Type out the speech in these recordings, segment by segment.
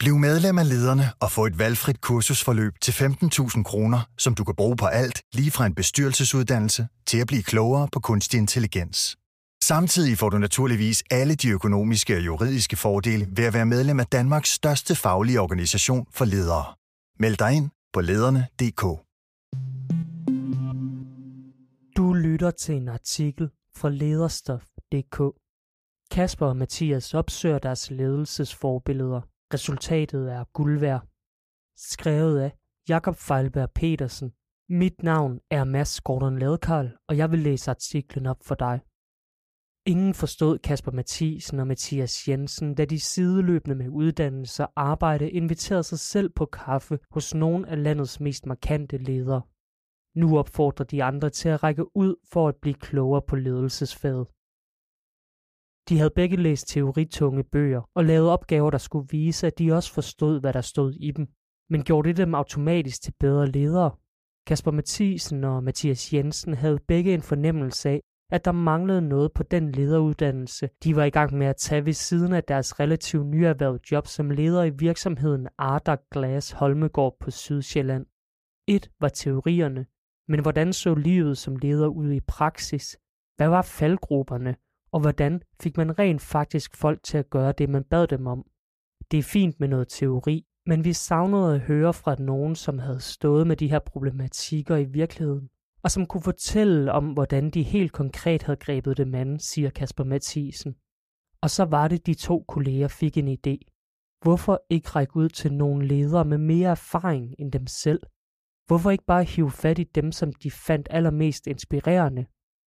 Bliv medlem af Lederne og få et valgfrit kursusforløb til 15.000 kroner, som du kan bruge på alt, lige fra en bestyrelsesuddannelse til at blive klogere på kunstig intelligens. Samtidig får du naturligvis alle de økonomiske og juridiske fordele ved at være medlem af Danmarks største faglige organisation for ledere. Meld dig ind på lederne.dk. Du lytter til en artikel fra lederstof.dk. Kasper og Mathias opsøger deres ledelsesforbilleder. Resultatet er guld værd. Skrevet af Jakob Feilberg Petersen. Mit navn er Mads Gordon Ladekarl, og jeg vil læse artiklen op for dig. Ingen forstod Kasper Mathisen og Mathias Jensen, da de sideløbende med uddannelse og arbejde inviterede sig selv på kaffe hos nogle af landets mest markante ledere. Nu opfordrer de andre til at række ud for at blive klogere på ledelsesfaget. De havde begge læst teoritunge bøger og lavet opgaver, der skulle vise, at de også forstod, hvad der stod i dem. Men gjorde det dem automatisk til bedre ledere? Kasper Mathisen og Mathias Jensen havde begge en fornemmelse af, at der manglede noget på den lederuddannelse, de var i gang med at tage ved siden af deres relativt nyerhvervede job som leder i virksomheden Ardagh Glass Holmegaard på Sydsjælland. Et var teorierne, men hvordan så livet som leder ud i praksis? Hvad var faldgrupperne? Og hvordan fik man rent faktisk folk til at gøre det, man bad dem om? Det er fint med noget teori, men vi savnede at høre fra nogen, som havde stået med de her problematikker i virkeligheden, og som kunne fortælle om, hvordan de helt konkret havde grebet dem an, siger Kasper Mathisen. Og så var det, de to kolleger fik en idé. Hvorfor ikke række ud til nogle ledere med mere erfaring end dem selv? Hvorfor ikke bare hive fat i dem, som de fandt allermest inspirerende?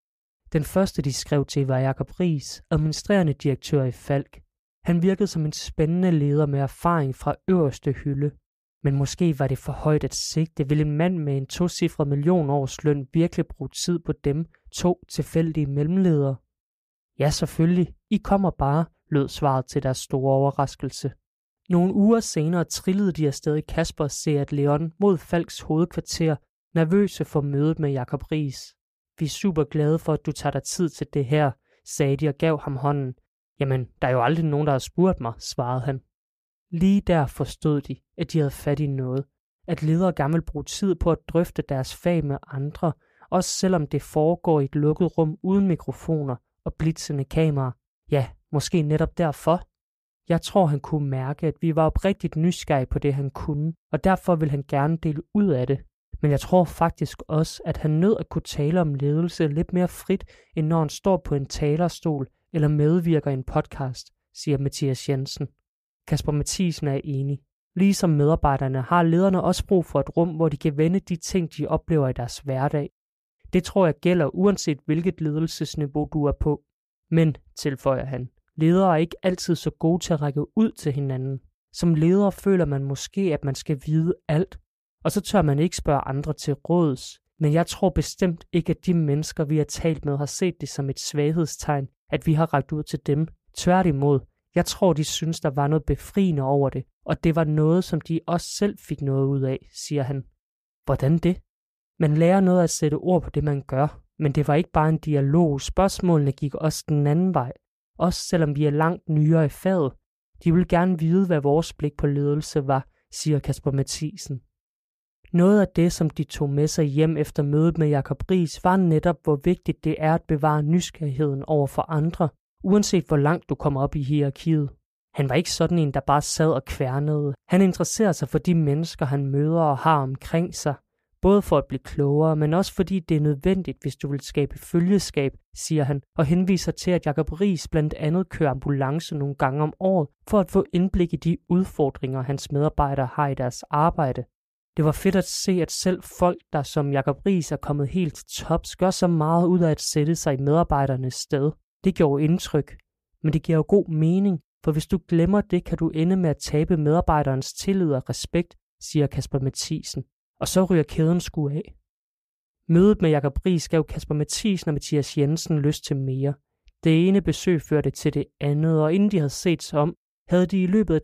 Den første, de skrev til, var Jacob Riis, administrerende direktør i Falck. Han virkede som en spændende leder med erfaring fra øverste hylde. Men måske var det for højt at sigte. Ville en mand med en 2-cifret millionårsløn virkelig bruge tid på dem, to tilfældige mellemledere? Ja, selvfølgelig. I kommer bare, lød svaret til deres store overraskelse. Nogle uger senere trillede de afsted i Kasper Seat Leon mod Falcks hovedkvarter, nervøse for mødet med Jacob Riis. Vi er super glade for, at du tager dig tid til det her, sagde de og gav ham hånden. Jamen, der er jo aldrig nogen, der har spurgt mig, svarede han. Lige der forstod de, at de havde fat i noget. At ledere gerne vil bruge tid på at drøfte deres fag med andre, også selvom det foregår i et lukket rum uden mikrofoner og blitzende kameraer. Ja, måske netop derfor. Jeg tror, han kunne mærke, at vi var oprigtigt nysgerrige på det, han kunne, og derfor ville han gerne dele ud af det. Men jeg tror faktisk også, at han nød at kunne tale om ledelse lidt mere frit, end når han står på en talerstol eller medvirker i en podcast, siger Mathias Jensen. Kasper Mathisen er enig. Ligesom medarbejderne har lederne også brug for et rum, hvor de kan vende de ting, de oplever i deres hverdag. Det tror jeg gælder uanset hvilket ledelsesniveau du er på. Men, tilføjer han, ledere er ikke altid så gode til at række ud til hinanden. Som leder føler man måske, at man skal vide alt, og så tør man ikke spørge andre til råds. Men jeg tror bestemt ikke, at de mennesker, vi har talt med, har set det som et svaghedstegn, at vi har rakt ud til dem. Tværtimod, jeg tror, de synes, der var noget befriende over det, og det var noget, som de også selv fik noget ud af, siger han. Hvordan det? Man lærer noget at sætte ord på det, man gør, men det var ikke bare en dialog. Spørgsmålene gik også den anden vej, også selvom vi er langt nyere i faget. De ville gerne vide, hvad vores blik på ledelse var, siger Kasper Mathisen. Noget af det, som de tog med sig hjem efter mødet med Jacob Riis, var netop, hvor vigtigt det er at bevare nysgerrigheden over for andre, uanset hvor langt du kommer op i hierarkiet. Han var ikke sådan en, der bare sad og kværnede. Han interesserer sig for de mennesker, han møder og har omkring sig. Både for at blive klogere, men også fordi det er nødvendigt, hvis du vil skabe følgeskab, siger han, og henviser til, at Jacob Riis blandt andet kører ambulance nogle gange om året, for at få indblik i de udfordringer, hans medarbejdere har i deres arbejde. Det var fedt at se, at selv folk, der som Jacob Riis er kommet helt til tops, gør så meget ud af at sætte sig i medarbejdernes sted. Det gjorde indtryk, men det giver jo god mening, for hvis du glemmer det, kan du ende med at tabe medarbejderens tillid og respekt, siger Kasper Mathisen. Og så ryger kæden sgu af. Mødet med Jacob Riis gav Kasper Mathisen og Mathias Jensen lyst til mere. Det ene besøg førte til det andet, og inden de havde set sig om, havde de i løbet af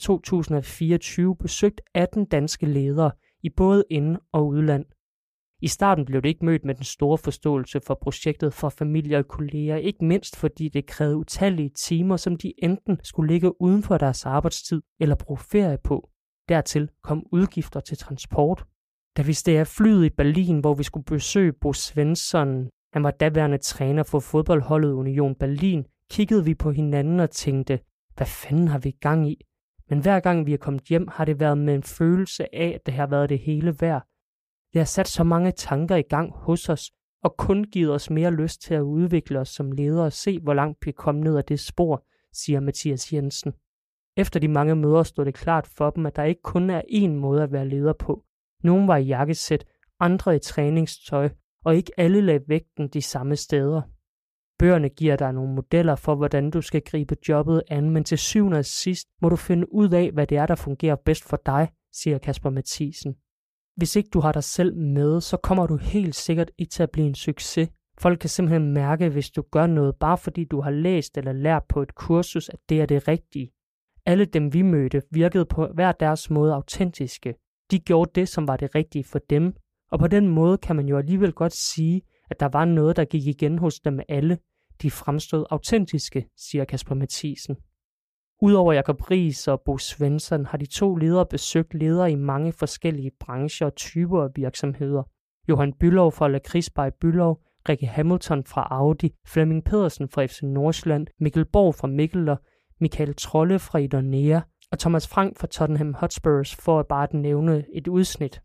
2024 besøgt 18 danske ledere i både ind- og udland. I starten blev det ikke mødt med den store forståelse for projektet fra familie og kolleger, ikke mindst fordi det krævede utallige timer, som de enten skulle ligge uden for deres arbejdstid eller bruge ferie på. Dertil kom udgifter til transport. Da vi steg af flyet i Berlin, hvor vi skulle besøge Bo Svensson, han var daværende træner for fodboldholdet Union Berlin, kiggede vi på hinanden og tænkte, hvad fanden har vi gang i? Men hver gang vi er kommet hjem, har det været med en følelse af, at det har været det hele værd. Det har sat så mange tanker i gang hos os, og kun givet os mere lyst til at udvikle os som ledere og se, hvor langt vi kom ned ad det spor, siger Mathias Jensen. Efter de mange møder stod det klart for dem, at der ikke kun er én måde at være leder på. Nogle var i jakkesæt, andre i træningstøj, og ikke alle lagde vægten de samme steder. Bøgerne giver dig nogle modeller for, hvordan du skal gribe jobbet an, men til syvende og sidst må du finde ud af, hvad det er, der fungerer bedst for dig, siger Kasper Mathisen. Hvis ikke du har dig selv med, så kommer du helt sikkert ikke til at blive en succes. Folk kan simpelthen mærke, hvis du gør noget, bare fordi du har læst eller lært på et kursus, at det er det rigtige. Alle dem vi mødte virkede på hver deres måde autentiske. De gjorde det, som var det rigtige for dem, og på den måde kan man jo alligevel godt sige, at der var noget, der gik igen hos dem alle. De fremstod autentiske, siger Kasper Mathisen. Udover Jacob Riis og Bo Svensson har de to ledere besøgt ledere i mange forskellige brancher og typer af virksomheder. Johan Bülow fra Lakridsbar i Bülow, Rikke Hamilton fra Audi, Flemming Pedersen fra FC Nordsjælland, Mikkel Borg fra Mikkeler, Michael Trolle fra Idonea og Thomas Frank fra Tottenham Hotspurs, for at bare at nævne et udsnit.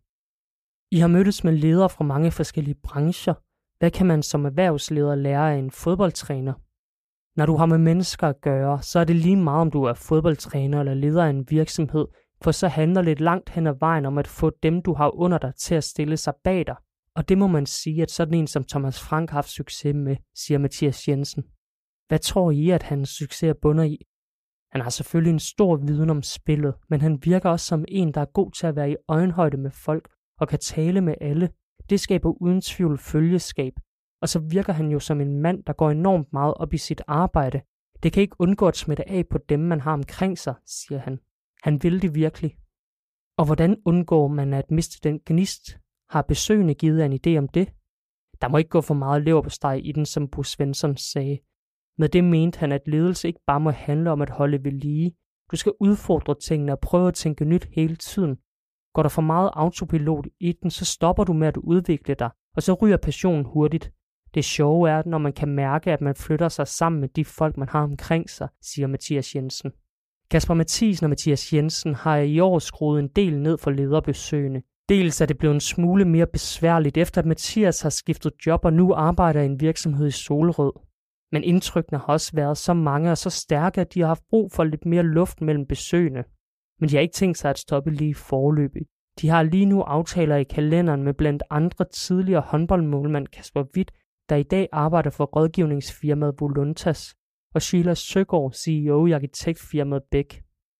I har mødtes med ledere fra mange forskellige brancher. Hvad kan man som erhvervsleder lære af en fodboldtræner? Når du har med mennesker at gøre, så er det lige meget, om du er fodboldtræner eller leder af en virksomhed, for så handler det langt hen ad vejen om at få dem, du har under dig, til at stille sig bag dig. Og det må man sige, at sådan en som Thomas Frank har haft succes med, siger Mathias Jensen. Hvad tror I, at hans succes er bunder i? Han har selvfølgelig en stor viden om spillet, men han virker også som en, der er god til at være i øjenhøjde med folk og kan tale med alle. Det skaber uden tvivl følgeskab. Og så virker han jo som en mand, der går enormt meget op i sit arbejde. Det kan ikke undgå at smitte af på dem, man har omkring sig, siger han. Han vil det virkelig. Og hvordan undgår man at miste den gnist? Har besøgende givet en idé om det? Der må ikke gå for meget leverpostej i den, som Bo Svensson sagde. Med det mente han, at ledelse ikke bare må handle om at holde ved lige. Du skal udfordre tingene og prøve at tænke nyt hele tiden. Går der for meget autopilot i den, så stopper du med at udvikle dig, og så ryger passionen hurtigt. Det sjove er, når man kan mærke, at man flytter sig sammen med de folk, man har omkring sig, siger Mathias Jensen. Kasper Mathisen og Mathias Jensen har i år skruet en del ned for lederbesøgende. Dels er det blevet en smule mere besværligt, efter at Mathias har skiftet job og nu arbejder i en virksomhed i Solrød. Men indtrykkene har også været så mange og så stærke, at de har haft brug for lidt mere luft mellem besøgende. Men de har ikke tænkt sig at stoppe lige forløbig. De har lige nu aftaler i kalenderen med blandt andre tidligere håndboldmålmand Kasper Hvidt, der i dag arbejder for rådgivningsfirmaet Voluntas, og Sheila Søgaard, CEO i arkitektfirmaet Bæk.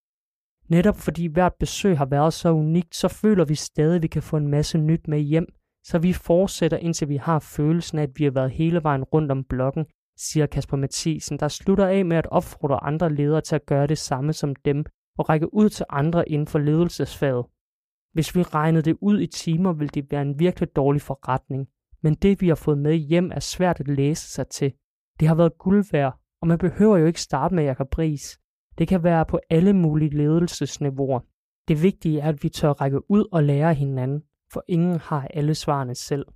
Netop fordi hvert besøg har været så unikt, så føler vi stadig, at vi kan få en masse nyt med hjem, så vi fortsætter, indtil vi har følelsen af, at vi har været hele vejen rundt om blokken, siger Kasper Mathisen, der slutter af med at opfordre andre ledere til at gøre det samme som dem og række ud til andre inden for ledelsesfaget. Hvis vi regnede det ud i timer, ville det være en virkelig dårlig forretning. Men det, vi har fået med hjem, er svært at læse sig til. Det har været guld værd, og man behøver jo ikke starte med Jacob Riis. Det kan være på alle mulige ledelsesniveauer. Det vigtige er, at vi tør række ud og lære hinanden, for ingen har alle svarene selv.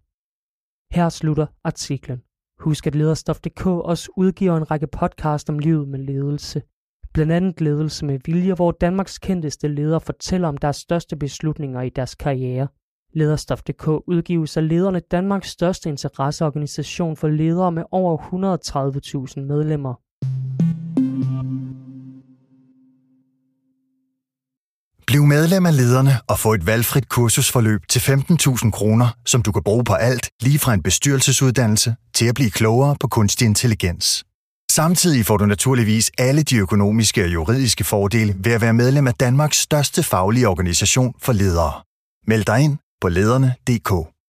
Her slutter artiklen. Husk, at Lederstof.dk også udgiver en række podcast om livet med ledelse. Blandt andet Ledelse med Vilje, hvor Danmarks kendteste ledere fortæller om deres største beslutninger i deres karriere. Lederstof.dk udgives af Lederne, Danmarks største interesseorganisation for ledere med over 130.000 medlemmer. Bliv medlem af Lederne og få et valgfrit kursusforløb til 15.000 kroner, som du kan bruge på alt, lige fra en bestyrelsesuddannelse til at blive klogere på kunstig intelligens. Samtidig får du naturligvis alle de økonomiske og juridiske fordele ved at være medlem af Danmarks største faglige organisation for ledere. Meld dig ind på lederne.dk.